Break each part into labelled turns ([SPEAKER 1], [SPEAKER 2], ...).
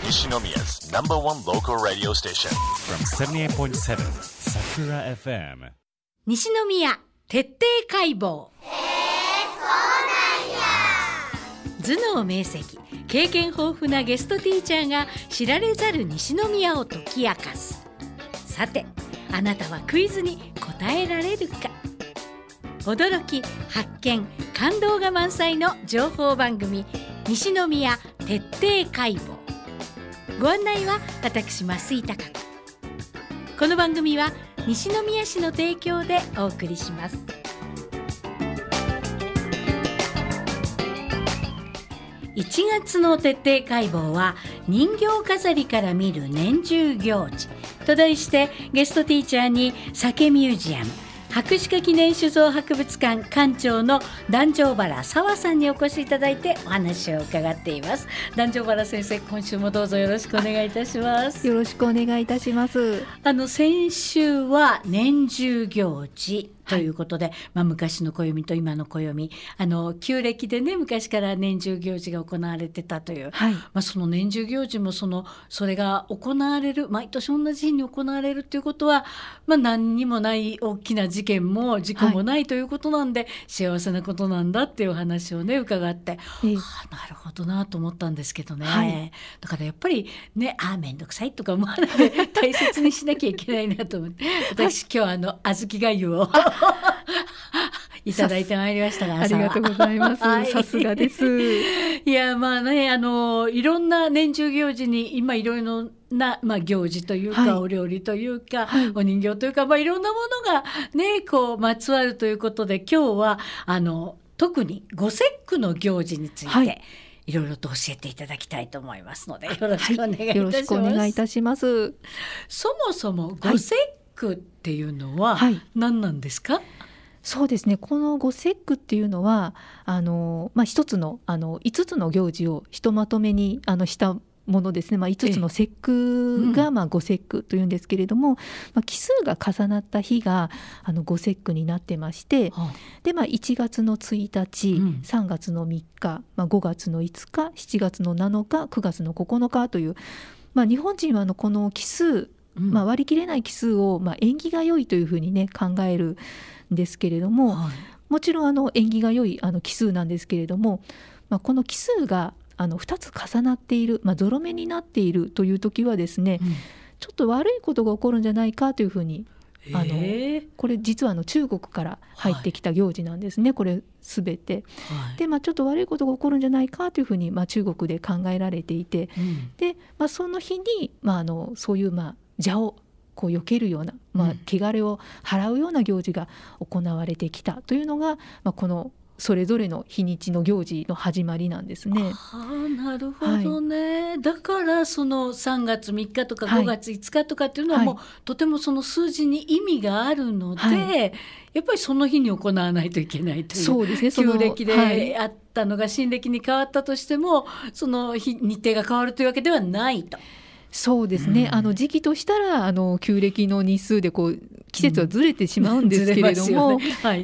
[SPEAKER 1] Nishinomiya's number one local radio station
[SPEAKER 2] from 78.7 Sakura FM
[SPEAKER 3] 西宮徹底解剖。頭脳明晰、経験豊富なゲストティーチャーが知られざる西宮を解き明かす。さて、あなたはクイズに答えられるか。驚き、発見、感動が満載の情報番組、西宮徹底解剖。ご案内は私、増井貴子。この番組は西宮市の提供でお送りします。1月の徹底解剖は、人形飾りから見る年中行事と題して、ゲストティーチャーに酒ミュージアム博士課記念酒造博物館館長の壇上原澤さんにお越しいただいてお話を伺っています。壇上原先生、今週もどうぞよろしくお願いいたします。
[SPEAKER 4] よろしくお願いいたします。
[SPEAKER 3] 先週は年中行事ということで、昔の暦と今の暦、旧暦でね、昔から年中行事が行われてたという、その年中行事もそれが行われる、毎年同じ日に行われるということは、何にもない大きな事件も事故もないということなんで、幸せなことなんだっていうお話をね伺って、なるほどなと思ったんですけどね、だからやっぱりね、めんどくさいとか思わないで大切にしなきゃいけないなと思って私今日小豆がゆをいただいてまいりましたが、
[SPEAKER 4] ありがとうございます。さすがです。
[SPEAKER 3] いや、いろんな年中行事に今いろいろな、行事というか、お料理というか、お人形というか、いろんなものがねまつわるということで、今日は特にご節句の行事について、いろいろと教えていただきたいと思いますので、よろしくお願いいたします。
[SPEAKER 4] よろしくお願いいたします。
[SPEAKER 3] そもそもご節句っていうのは何なんですか？
[SPEAKER 4] そうですね、このご節句っていうのは一つの5つの行事をひとまとめにしたものですね。5つの節句がご節句というんですけれども、奇数が重なった日がご節句になってまして、で1月の1日、3月の3日、5月の5日、7月の7日、9月の9日という、日本人はこの奇数、割り切れない奇数を縁起が良いというふうにね考えるんですけれども、もちろん縁起が良い奇数なんですけれども、この奇数が2つ重なっている、ゾロ目になっているという時はですね、ちょっと悪いことが起こるんじゃないかというふうに、これ実は中国から入ってきた行事なんですね、これすべて、で、ちょっと悪いことが起こるんじゃないかというふうに、中国で考えられていて、で、その日に、そういう邪を避けるような、汚れを払うような行事が行われてきたというのが、このそれぞれの日にちの行事の始まりなんですね。
[SPEAKER 3] なるほどね、だからその3月3日とか5月5日とかっていうのはもう、とてもその数字に意味があるので、やっぱりその日に行わないといけないという。そうですね、旧暦であったのが新暦に変わったとしても、その日程が変わるというわけではないと。
[SPEAKER 4] そうですね、時期としたら旧暦の日数で季節はずれてしまうんですけれども、やはり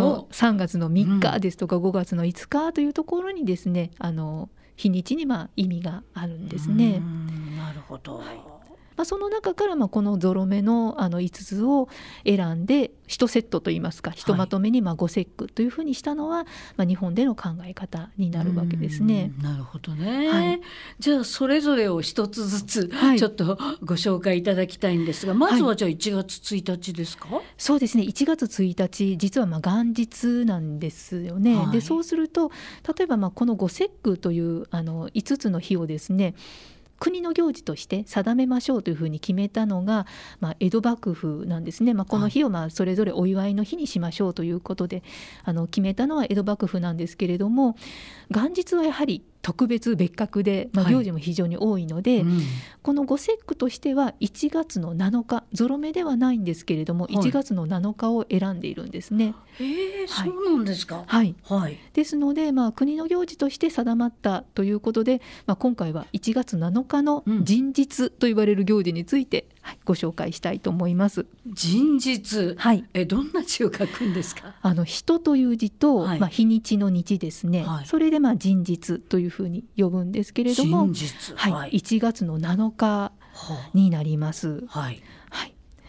[SPEAKER 4] 3月の3日ですとか5月の5日というところにですね、日にちに意味があるんですね。
[SPEAKER 3] なるほど。
[SPEAKER 4] その中からこのゾロ目の5つを選んで1セットといいますか、ひとまとめにご節句というふうにしたのは、日本での考え方になるわけですね。
[SPEAKER 3] なるほどね、じゃあそれぞれを一つずつちょっとご紹介いただきたいんですが、まずはじゃあ1月1日ですか？
[SPEAKER 4] そうですね、1月1日実は元日なんですよね、でそうすると例えばこのご節句という5つの日をですね、国の行事として定めましょうというふうに決めたのが、江戸幕府なんですね。この日をそれぞれお祝いの日にしましょうということで決めたのは江戸幕府なんですけれども、元日はやはり特別別格で、行事も非常に多いので、このご節句としては1月の7日、ゾロ目ではないんですけれども、1月の7日を選んでいるんですね。
[SPEAKER 3] そうなんですか。
[SPEAKER 4] ですので、国の行事として定まったということで、今回は1月7日の人日と言われる行事についてご紹介したいと思います。
[SPEAKER 3] 人日、
[SPEAKER 4] はい、
[SPEAKER 3] どんな字を書くんですか？
[SPEAKER 4] 人という字と、
[SPEAKER 3] はい
[SPEAKER 4] 日にちの日ですね、
[SPEAKER 3] はい、
[SPEAKER 4] それで人日というふうに呼ぶんですけれども、
[SPEAKER 3] 人日、
[SPEAKER 4] はい、1月の7日になります。
[SPEAKER 3] はい
[SPEAKER 4] はい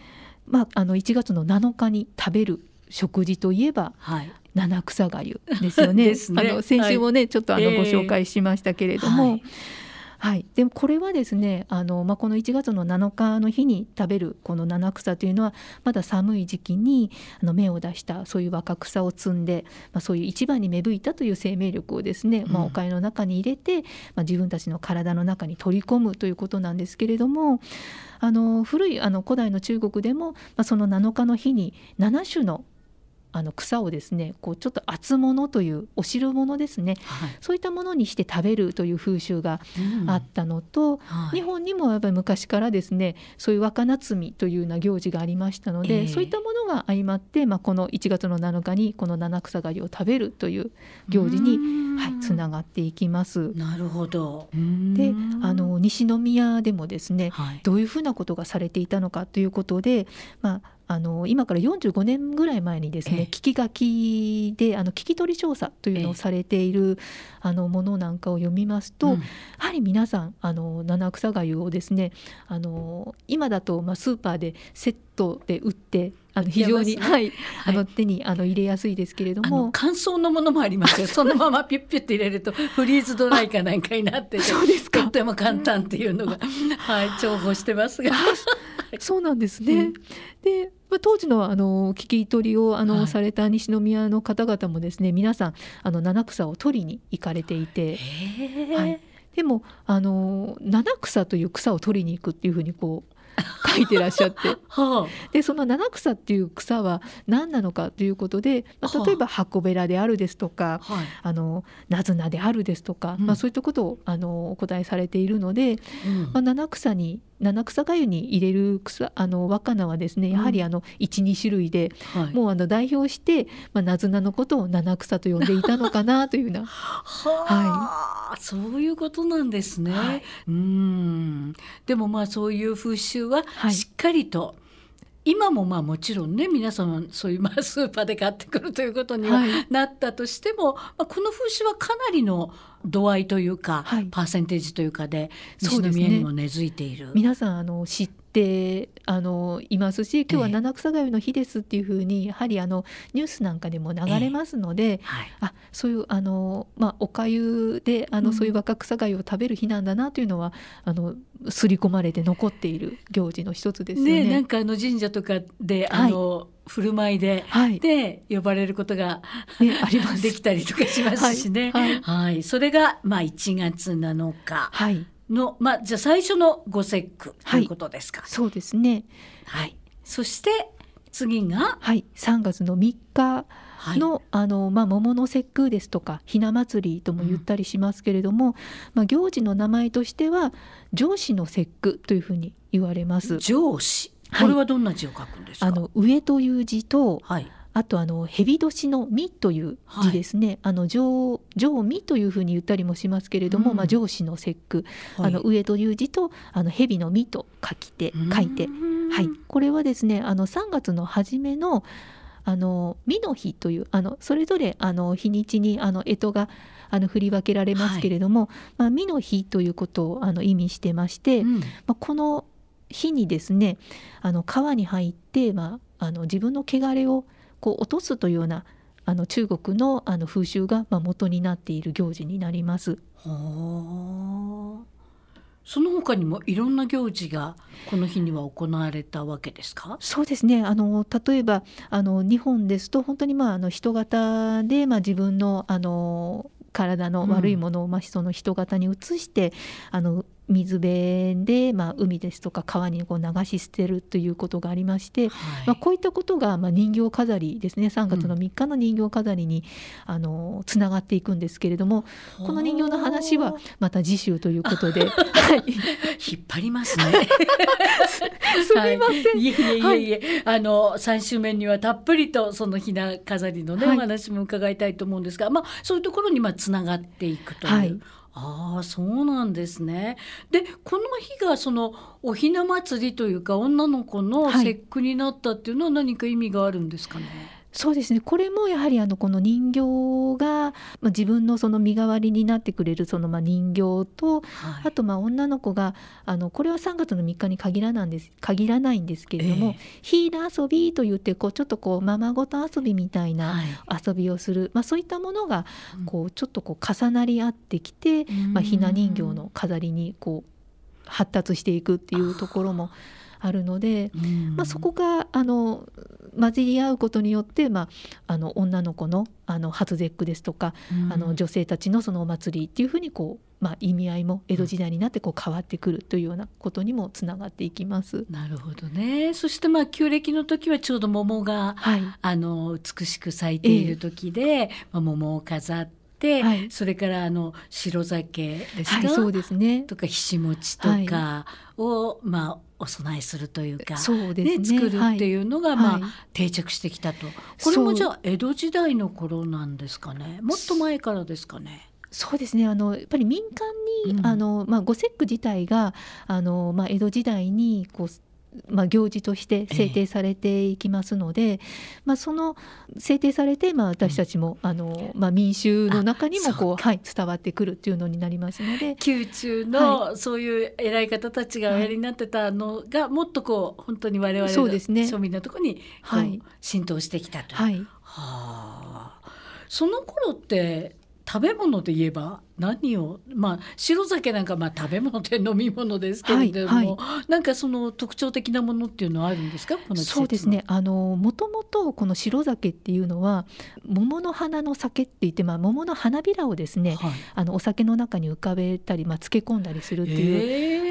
[SPEAKER 4] 、1月の7日に食べる食事といえば、
[SPEAKER 3] はい、
[SPEAKER 4] 七草がゆですよね。
[SPEAKER 3] ですね。
[SPEAKER 4] 先週もね、ちょっとご紹介しましたけれども、
[SPEAKER 3] はい
[SPEAKER 4] はい、でもこれはですねこの1月の7日の日に食べるこの七草というのはまだ寒い時期に芽を出したそういう若草を摘んで、そういう一番に芽吹いたという生命力をですね、お粥の中に入れて、自分たちの体の中に取り込むということなんですけれども、古い古代の中国でも、その7日の日に7種の草をですねちょっと厚物というお汁物ですね、はい、そういったものにして食べるという風習があったのと、はい、日本にもやっぱり昔からですねそういう若菜摘みというような行事がありましたので、そういったものが相まって、この1月の7日にこの七草がゆを食べるという行事に、つながっていきます。
[SPEAKER 3] なるほど。
[SPEAKER 4] で西宮でもですね、はい、どういうふうなことがされていたのかということで、今から45年ぐらい前にですね、聞き書きで聞き取り調査というのをされているものなんかを読みますと、やはり皆さん七草がゆをですね今だとスーパーでセットで売って非常に、手に入れやすいですけれども、
[SPEAKER 3] 乾燥のものもありますよ。そのままピュッピュッと入れるとフリーズドライかなんかになってて
[SPEAKER 4] そうですか。
[SPEAKER 3] とっても簡単っていうのが、重宝してますが
[SPEAKER 4] そうなんですね。で当時の聞き取りをされた西宮の方々もですね、皆さん七草を取りに行かれていて、でも七草という草を取りに行くっていうふうに書いてらっしゃってでその七草っていう草は何なのかということで、例えば箱べらであるですとか、なずなであるですとか、そういったことをお答えされているので、七草がゆに入れる若菜はですね、やはり1、2種類で、もう代表して、なずなのことを七草と呼んでいたのかなというような
[SPEAKER 3] そういうことなんですね。でもそういう風習はしっかりと、今ももちろんね皆様そういうスーパーで買ってくるということにはなったとしても、この風習はかなりの度合いというか、パーセンテージというかで西宮にも根付いている。
[SPEAKER 4] 皆さん知っていますし、今日は七草がゆの日ですっていうふうにやはりニュースなんかでも流れますので、そういうおかゆでそういう若草がゆを食べる日なんだなというのは刷り込まれて残っている行事の一つですよね。
[SPEAKER 3] なんか神社とかで振る舞いで、呼ばれることが、
[SPEAKER 4] あります
[SPEAKER 3] できたりとかしますしね。それが1月7日の、じゃあ最初のご節句ということですか。
[SPEAKER 4] そうですね。
[SPEAKER 3] そして次が、
[SPEAKER 4] 3月の3日の、桃の節句ですとかひな祭りとも言ったりしますけれども、行事の名前としては上司の節句というふうに言われます。
[SPEAKER 3] 上司、これはどんな字を書くんですか？
[SPEAKER 4] 上という字と、あと蛇年の実という字ですね、上実というふうに言ったりもしますけれども、上司の節句、上という字と蛇の実と書いて、これはですね3月の初めの実の日というそれぞれ日にちに干支が振り分けられますけれども、実の日ということを意味してまして、この日にですね川に入って、自分の汚れを落とすというような中国の風習が元になっている行事になります。
[SPEAKER 3] その他にもいろんな行事がこの日には行われたわけですか？
[SPEAKER 4] そうですね。例えば日本ですと本当に人型で自分の体の悪いものをその人型に移して水辺で、海ですとか川に流し捨てるということがありまして、こういったことが人形飾りですね、3月の3日の人形飾りにつながっていくんですけれども、この人形の話はまた次週ということで、引っ
[SPEAKER 3] 張りますね
[SPEAKER 4] すみません、
[SPEAKER 3] いえ3週目にはたっぷりとそのひな飾りのね、お話も伺いたいと思うんですが、そういうところにつながっていくという、 ああ、そうなんですね。でこの日がそのおひな祭りというか女の子の節句になったっていうのは何か意味があるんですかね。
[SPEAKER 4] そうですね、これもやはりこの人形が、自分のその身代わりになってくれるその人形と、あと女の子がこれは3月の3日に限らないんですけれども、ヒーラー遊びといってちょっとままごと遊びみたいな遊びをする、そういったものがちょっと重なり合ってきて、ひな人形の飾りに発達していくっていうところもあるので、そこが混じり合うことによって、女の子の初節句ですとか、女性たちのそのお祭りっていうふうに意味合いも江戸時代になって変わってくるというようなことにもつながっていきます。
[SPEAKER 3] なるほどね。そして旧暦の時はちょうど桃が、美しく咲いている時で、桃を飾って、それから白酒ですか、
[SPEAKER 4] そうですね、
[SPEAKER 3] とかひし餅とかを、お供えするというか、
[SPEAKER 4] そうですね、
[SPEAKER 3] 作るっていうのが、定着してきたと。これもじゃあ江戸時代の頃なんですかね、もっと前からですかね。
[SPEAKER 4] そうですね、やっぱり民間に御節句自体が江戸時代に行事として制定されていきますので、その制定されて、私たちも民衆の中にも伝わってくるっていうのになりますので、
[SPEAKER 3] 宮中のそういう偉い方たちがおやりになってたのが、もっと本当に我々の庶民のところに浸透してきたと。その頃って食べ物で言えば何を、白酒なんか食べ物って飲み物ですけれども、なんかその特徴的なものっていうのはあるんですか、この季節の。
[SPEAKER 4] そうですね、もともとこの白酒っていうのは桃の花の酒って言って、桃の花びらをですね、お酒の中に浮かべたり、漬け込んだりするっていう、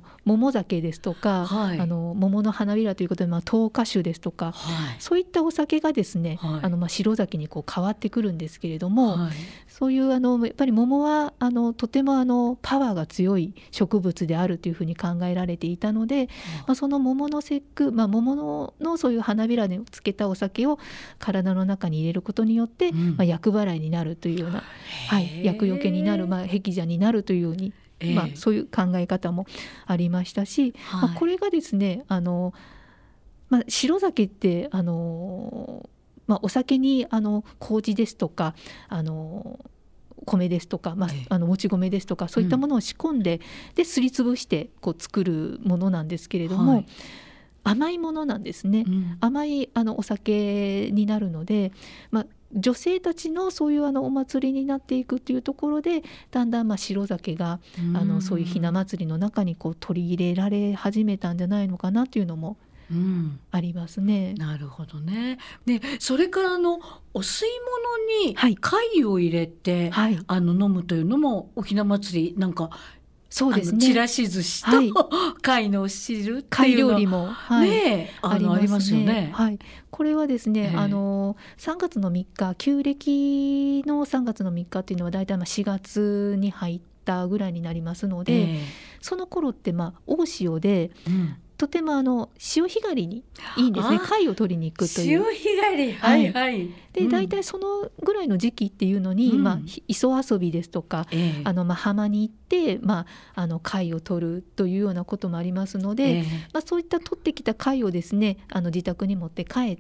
[SPEAKER 4] 桃酒ですとか、桃の花びらということで、糖果酒ですとか、そういったお酒がですね、白酒に変わってくるんですけれども、そういうやっぱり桃はとてもパワーが強い植物であるというふうに考えられていたので、その桃の節句、桃のそういう花びらにつけたお酒を体の中に入れることによって、厄払いになるというような、厄除けになる、辟邪になるというように、そういう考え方もありましたし、これがですね白酒ってお酒に麹ですとか米ですとか、もち米ですとか、そういったものを仕込んで、すりつぶして作るものなんですけれども、甘いものなんですね。甘いお酒になるので、女性たちのそういうお祭りになっていくっていうところで、だんだん白酒がそういうひな祭りの中に取り入れられ始めたんじゃないのかなというのもありますね。
[SPEAKER 3] なるほどね。でそれからお吸い物に貝を入れて、飲むというのもおひな祭りなんか、そうですね、ちらし寿司と、貝の汁って
[SPEAKER 4] 貝
[SPEAKER 3] いうの
[SPEAKER 4] 料理も、
[SPEAKER 3] ありますよね。
[SPEAKER 4] これはですね、3月の3日、旧暦の3月の3日っていうのはだいたい4月に入ったぐらいになりますので、その頃って大潮で、とても潮干狩りにいいんですね。貝を取りに行くという。
[SPEAKER 3] 潮干狩り、
[SPEAKER 4] で大体そのぐらいの時期っていうのに、磯遊びですとか、浜に行って、貝を取るというようなこともありますので、そういった取ってきた貝をですね、自宅に持って帰って、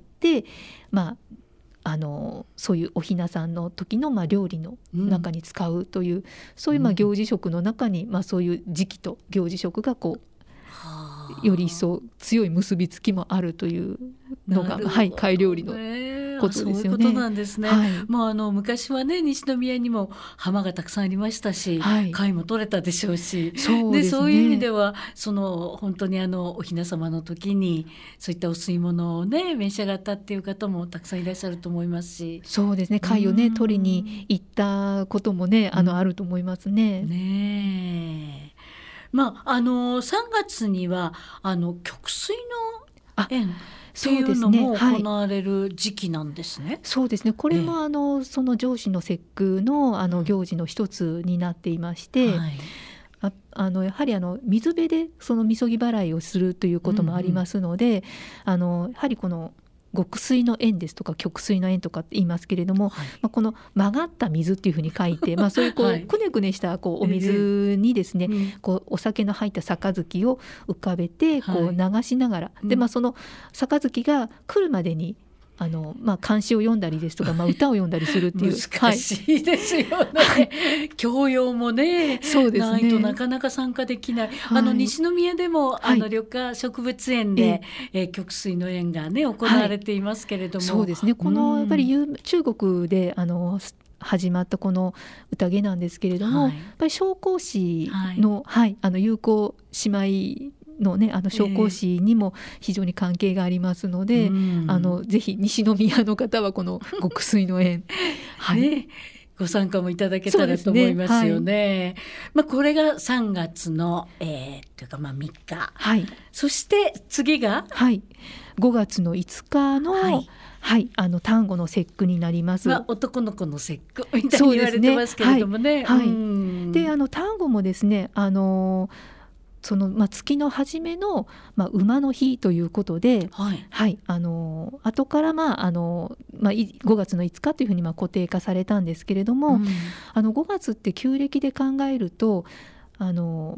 [SPEAKER 4] そういうおひなさんの時の料理の中に使うという、そういう行事食の中に、そういう時期と行事食がより一層強い結びつきもあるというのが、貝料理のことですよね。
[SPEAKER 3] そういうことなんですね。昔はね、西宮にも浜がたくさんありましたし、貝も取れたでしょうし、そういう意味では本当におひな様の時にそういったお吸い物をね召し上がったっていう方もたくさんいらっしゃると思いますし、
[SPEAKER 4] そうですね、貝をね取りに行ったこともね、あると思いますね。
[SPEAKER 3] 3月には曲水の宴っていうのも行われる時期なんですね。
[SPEAKER 4] そうですね、これもその上巳の節句の行事の一つになっていまして、やはり水辺でそのみそぎ払いをするということもありますので、やはりこの極水の円ですとか極水の円とかって言いますけれども、
[SPEAKER 3] はい
[SPEAKER 4] この曲がった水っていうふうに書いて、そういう
[SPEAKER 3] はい
[SPEAKER 4] くねくねしたお水にですね、お酒の入った杯を浮かべて流しながら、でその杯が来るまでに漢詩を読んだりですとか、歌を読んだりするっていう
[SPEAKER 3] 難しいですよね、教養もね、
[SPEAKER 4] そうですね、
[SPEAKER 3] ないとなかなか参加できない、西宮でも緑化植物園で、曲水の園がね行われていますけれども、
[SPEAKER 4] そうですね、このやっぱり中国で始まったこの宴なんですけれども、やっぱり紹興酒の、友好姉妹のね、紹興酒にも非常に関係がありますので、ぜひ西宮の方はこの極水の園
[SPEAKER 3] ご参加もいただけたらと思いますよね。これが3月の、というか3日、そして次が、
[SPEAKER 4] 5月の5日の、端午の節句になります。
[SPEAKER 3] 男の子の節句みたいに言われてますけれどもね。
[SPEAKER 4] で端午もですね、その月の初めの、馬の日ということで、後から5月の5日というふうに固定化されたんですけれども、5月って旧暦で考えると今の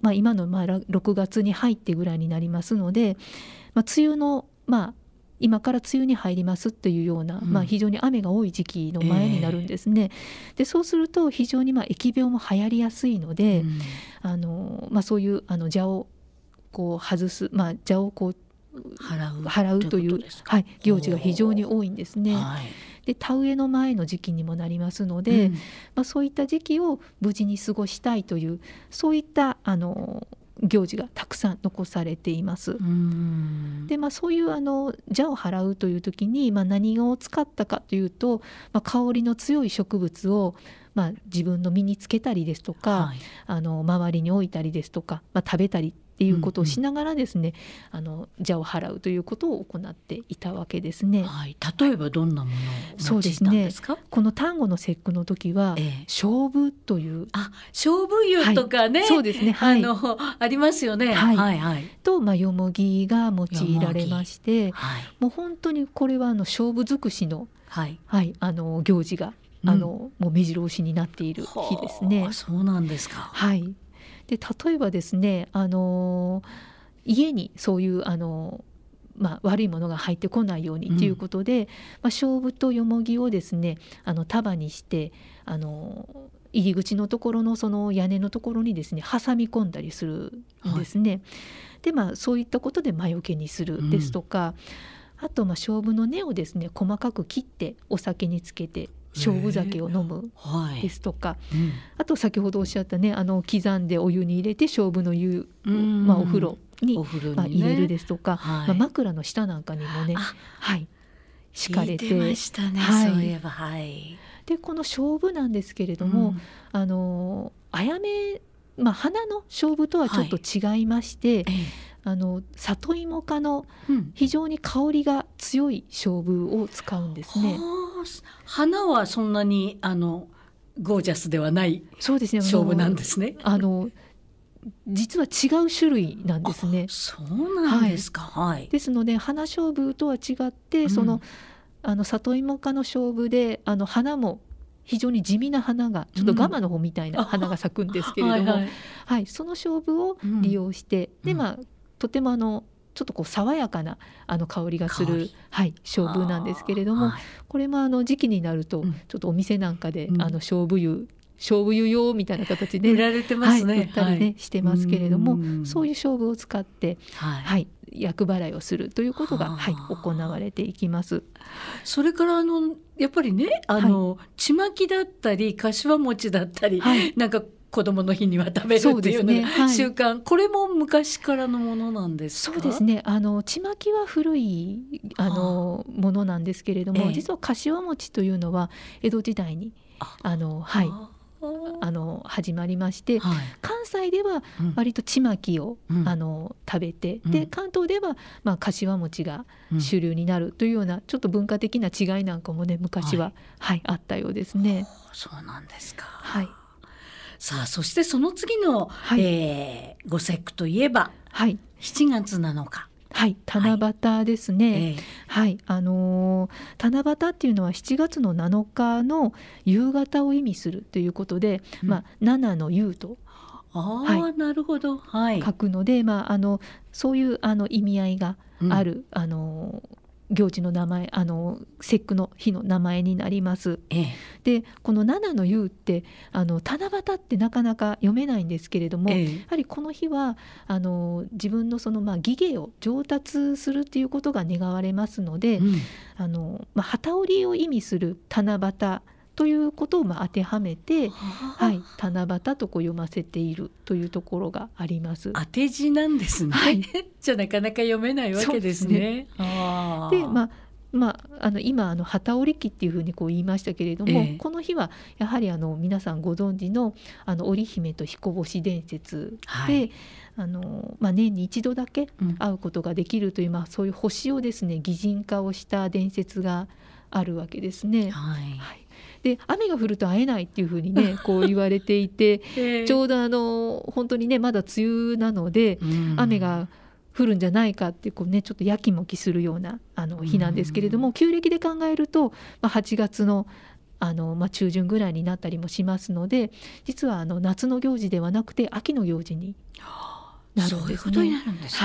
[SPEAKER 4] 6月に入ってぐらいになりますので、梅雨の今から梅雨に入りますというような、非常に雨が多い時期の前になるんですね。でそうすると非常に疫病も流行りやすいので、そういう蛇を外す、蛇を払うという行事が非常に多いんですね。で田植えの前の時期にもなりますので、そういった時期を無事に過ごしたいという、そういった行事がたくさん残されています。でそういう蛇を払うという時に、何を使ったかというと、香りの強い植物を自分の身につけたりですとか、周りに置いたりですとか、食べたりっていうことをしながらですね、蛇を払うということを行っていたわけですね。
[SPEAKER 3] 例えばどんなものを用いたんですか？
[SPEAKER 4] この端午の節句の時は、菖蒲という
[SPEAKER 3] 菖蒲湯とかね、
[SPEAKER 4] そうですね、
[SPEAKER 3] ありますよね。
[SPEAKER 4] と、よもぎが用いられまして、もう本当にこれは菖蒲尽くしの、行事がもう目白押しになっている日ですね。
[SPEAKER 3] そうなんですか。
[SPEAKER 4] で例えばですね、家にそういう悪いものが入ってこないようにということで、菖蒲とよもぎをですね束にして入り口のところのその屋根のところにですね挟み込んだりするんですね。でそういったことで魔除けにするですとか、あと菖蒲の根をですね細かく切ってお酒につけて菖蒲酒を飲むですとか、あと先ほどおっしゃったね、刻んでお湯に入れて菖蒲の湯、お風呂に入れるですとか、枕の下なんかにもね敷かれて、
[SPEAKER 3] ましたね、そういえば。
[SPEAKER 4] でこの菖蒲なんですけれども、あやめ、花の菖蒲とはちょっと違いまして、里芋科の非常に香りが強い菖蒲を使うんですね。
[SPEAKER 3] 花はそんなにゴージャスではない菖蒲なんですね。
[SPEAKER 4] 実は違う種類なんですね。
[SPEAKER 3] そうなんですか。
[SPEAKER 4] ですので花菖蒲とは違って、その里芋科の菖蒲で花も非常に地味な花が、ちょっとガマの方みたいな花が咲くんですけれども、その菖蒲を利用して、でとてもちょっと爽やかな香りがする菖蒲なんですけれども、これも時期になるとちょっとお店なんかで菖蒲湯用みたいな形で
[SPEAKER 3] 売られてますね。
[SPEAKER 4] 売ったりねしてますけれども、そういう菖蒲を使って厄払いをするということが行われていきます。
[SPEAKER 3] それからやっぱりね、ちまきだったり柏餅だったり、なんか子どもの日には食べるっていうのが習慣、これも昔からのものなんですか？
[SPEAKER 4] そうですね、ちまきは古いものなんですけれども、実は柏餅というのは江戸時代に始まりまして、関西では割とちまきを、食べて、で関東では柏餅が主流になるというような、ちょっと文化的な違いなんかもね昔は、あったようですね。
[SPEAKER 3] そうなんですか。さあ、そしてその次の、ご節句といえば、7月7日
[SPEAKER 4] はい、七夕ですね。はい、七夕っていうのは7月の7日の夕方を意味するということで、七の夕と
[SPEAKER 3] なるほど、
[SPEAKER 4] 書くので、そういう意味合いがある、行事の名前、節句の日の名前になります。でこの七の夕って七夕ってなかなか読めないんですけれども、やはりこの日は自分のその技芸を上達するっていうことが願われますので、機織りを意味する七夕ということを当てはめて、七夕と読ませているというところがあります。
[SPEAKER 3] 当て字なんですね。じゃなかなか読めないわけですね。
[SPEAKER 4] で、今機織り機っていうふうに言いましたけれども、この日はやはり皆さんご存知の織姫と彦星伝説で、年に一度だけ会うことができるという、そういう星をですね擬人化をした伝説があるわけですね。で雨が降ると会えないっていうふうにね言われていて、ちょうど本当にねまだ梅雨なので、雨が降るんじゃないかってちょっとやきもきするような日なんですけれども、旧暦で考えると、8月の中旬ぐらいになったりもしますので、実は夏の行事ではなくて秋の行事になるんですね。
[SPEAKER 3] そういうことになるんですか。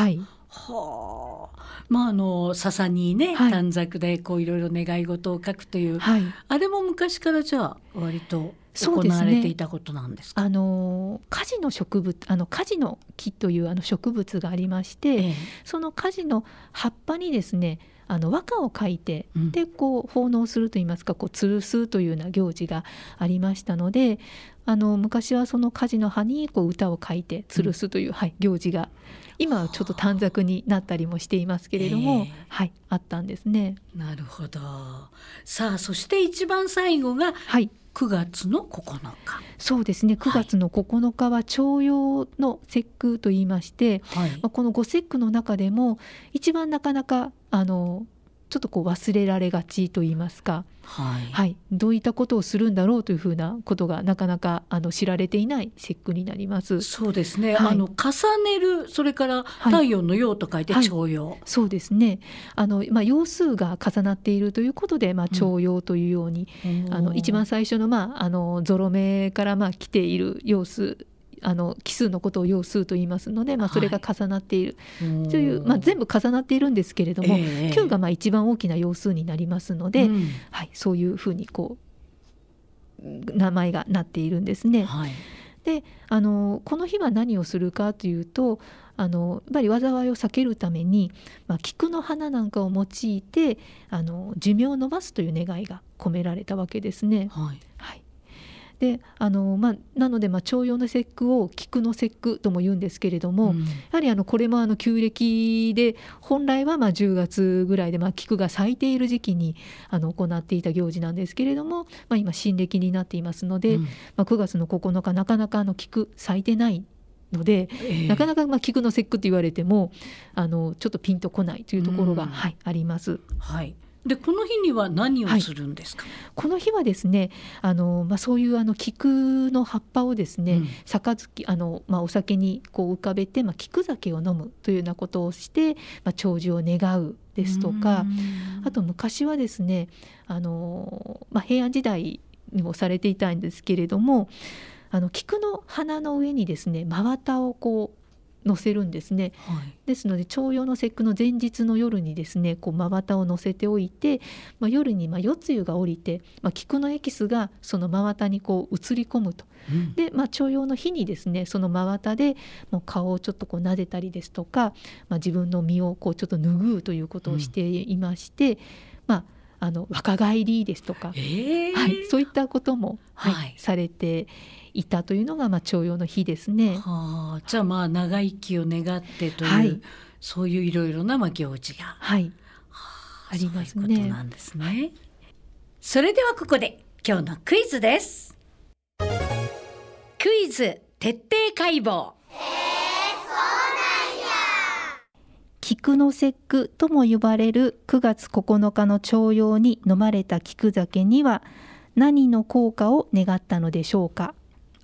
[SPEAKER 3] 笹にね、短冊でいろいろ願い事を書くという、あれも昔からじゃあ割と行われていたことなんですか。
[SPEAKER 4] 果樹の植物、果樹の木という植物がありまして、その果樹の葉っぱにですね和歌を書いて、で奉納するといいますか吊るすというような行事がありましたので、昔はその果樹の葉に歌を書いて吊るすという、行事が今はちょっと短冊になったりもしていますけれども、あったんですね。
[SPEAKER 3] なるほど。さあそして一番最後が9月の9日。
[SPEAKER 4] そうですね、9月の9日は重陽の節句といいまして、この5節句の中でも一番なかなかちょっと忘れられがちといいますか、どういったことをするんだろうというふうなことがなかなか知られていない節句になります。
[SPEAKER 3] そうですね、重ねる、それから太陽の陽と書いて重陽、
[SPEAKER 4] そうですね、陽数が重なっているということで、重陽というように、一番最初の、ゾロ目から来ている陽数、奇数のことを陽数と言いますので、それが重なっているという、全部重なっているんですけれども、9が一番大きな陽数になりますので、そういうふうに名前がなっているんですね。でこの日は何をするかというと、やっぱり災いを避けるために、菊の花なんかを用いて寿命を延ばすという願いが込められたわけですね。でなので重陽の節句を菊の節句とも言うんですけれども、やはりこれも旧暦で本来は10月ぐらいで菊が咲いている時期に行っていた行事なんですけれども、今新暦になっていますので、9月の9日なかなか菊咲いてないので、なかなか菊の節句と言われてもちょっとピンとこないというところが、あります。
[SPEAKER 3] でこの日には何をするんですか。
[SPEAKER 4] この日はですねそういう菊の葉っぱをですね、杯お酒に浮かべて、菊酒を飲むというようなことをして、長寿を願うですとか、あと昔はですね平安時代にもされていたんですけれども、菊の花の上にですね真綿を乗せるんですね。ですので重陽の節句の前日の夜にですね真綿を乗せておいて、夜に夜露が降りて、菊のエキスがその真綿に移り込むと、で、重陽の日にですねその真綿でもう顔をちょっと撫でたりですとか、自分の身をちょっと拭うということをしていまして、若返りですとか、そういったことも、されていたというのが重陽の日ですね。
[SPEAKER 3] じゃあ長生きを願ってという、そういういろいろな行事が、ありますね。そういうことなんですね。それではここで今日のクイズです。クイズ徹底解剖。
[SPEAKER 4] 菊の節句とも呼ばれる9月9日の重陽に飲まれた菊酒には何の効果を願ったのでしょうか。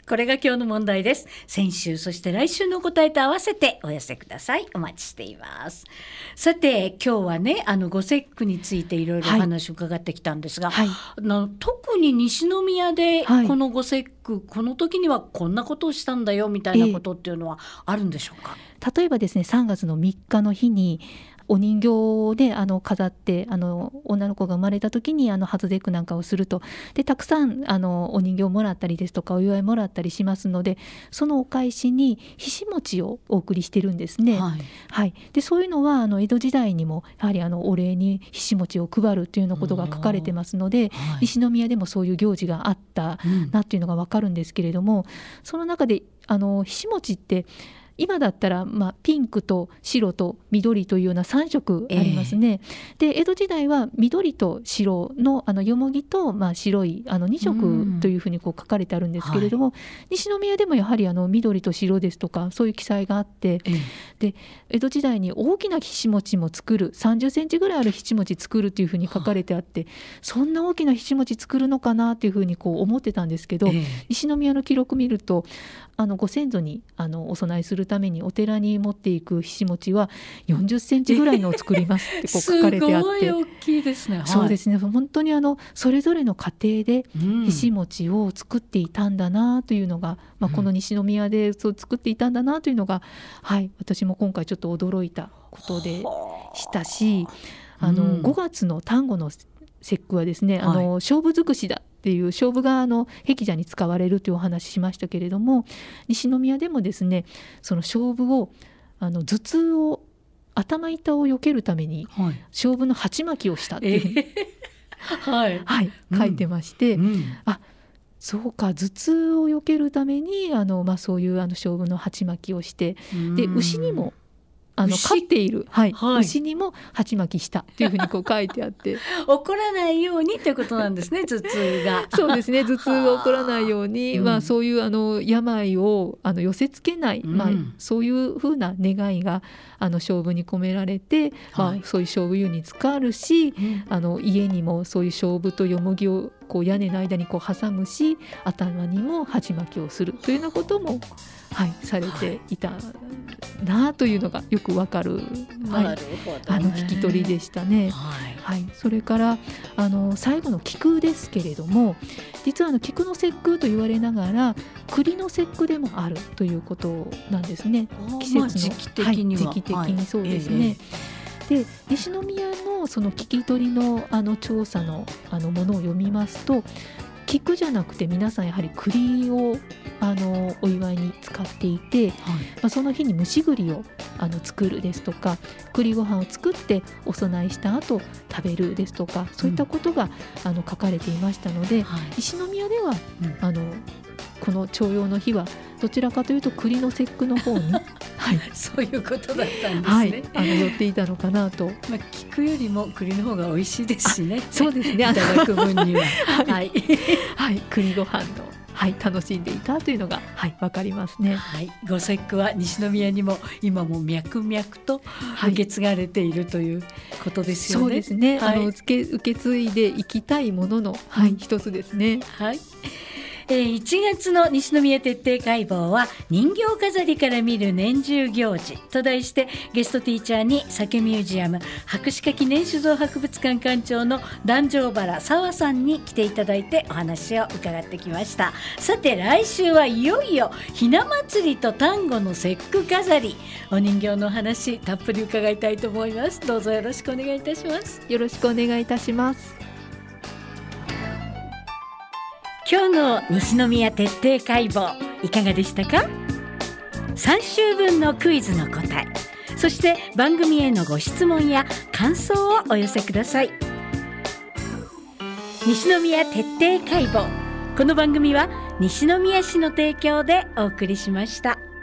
[SPEAKER 3] これが今日の問題です。先週そして来週の答えと合わせてお寄せください。お待ちしています。さて今日はねご節句についていろいろお話を伺ってきたんですが、特に西宮でこのご節句、この時にはこんなことをしたんだよみたいなことっていうのはあるんでしょうか。
[SPEAKER 4] 例えばですね、3月の3日の日にお人形で飾って女の子が生まれた時に初節句なんかをすると、でたくさんお人形をもらったりですとかお祝いもらったりしますので、そのお返しにひし餅をお送りしてるんですね。でそういうのは江戸時代にもやはりお礼にひし餅を配るというようなことが書かれてますので、西宮でもそういう行事があったなっていうのが分かるんですけれども、その中でひし餅って今だったらピンクと白と緑というような3色ありますね。で江戸時代は緑と白のよもぎと白い2色というふうに書かれてあるんですけれども、西宮でもやはり緑と白ですとかそういう記載があって、で江戸時代に大きなひし餅も作る、30センチぐらいあるひし餅作るというふうに書かれてあって、そんな大きなひし餅作るのかなというふうに思ってたんですけど、西宮の記録見るとご先祖にお供えするためにお寺に持っていくひし餅は40センチぐらいのを作りますって書かれてあって、
[SPEAKER 3] すごい大きいですね。
[SPEAKER 4] そうですね、本当にそれぞれの家庭でひし餅を作っていたんだなというのが、この西宮でそう作っていたんだなというのが、私も今回ちょっと驚いたことでしたし、5月の端午の節句はですね、勝負尽くしだっていう、勝負が壁座に使われるというお話しましたけれども、西宮でもですね、その勝負を頭痛を頭痛を避けるために、勝負の鉢巻きをしたっていう書いてまして、そうか、頭痛を避けるためにそういう勝負の鉢巻きをして、で牛にも飼っている、牛にも鉢巻きしたというふうに書いてあって
[SPEAKER 3] 怒らないようにということなんですね、頭痛が。
[SPEAKER 4] そうですね、頭痛が起こらないように、そういう病を寄せつけない、そういうふうな願いが勝負に込められて、そういう勝負湯に浸かるし、家にもそういう勝負とよもぎを屋根の間に挟むし、頭にも鉢巻きをするというようなこともされていたなというのがよくわかる、聞き取りでしたね。それから最後の菊ですけれども、実は菊の節句と言われながら栗の節句でもあるということなんですね。季節の
[SPEAKER 3] 時期的には、
[SPEAKER 4] 時期的にそうですね。で西宮のその聞き取りの調査のものを読みますと、菊じゃなくて皆さんやはり栗をお祝いに使っていて、その日に蒸し栗を作るですとか、栗ご飯を作ってお供えした後食べるですとか、そういったことが書かれていましたので、西宮ではこの重陽の日はどちらかというと栗の節句の方に
[SPEAKER 3] そういうことだったんですね。
[SPEAKER 4] 寄っていたのかなと。
[SPEAKER 3] 菊よりも栗の方が美味しいですしね。
[SPEAKER 4] そうですね、
[SPEAKER 3] いただく分には
[SPEAKER 4] 栗ご飯の楽しんでいたというのがわかりますね。
[SPEAKER 3] ご節句は西宮にも今も脈々と受け継がれているということですよね。
[SPEAKER 4] そうですね、受け継いでいきたいものの、一つですね。
[SPEAKER 3] 1月の西宮徹底解剖は人形飾りから見る年中行事と題して、ゲストティーチャーに酒ミュージアム博士課記念酒造博物館館長の壇上原澤さんに来ていただいてお話を伺ってきました。さて来週はいよいよひな祭りと端午の節句飾り、お人形の話たっぷり伺いたいと思います。どうぞよろしくお願いいたします。
[SPEAKER 4] よろしくお願いいたします。
[SPEAKER 3] 今日の西宮徹底解剖いかがでしたか。3週分のクイズの答え、そして番組へのご質問や感想をお寄せください。西宮徹底解剖、この番組は西宮市の提供でお送りしました。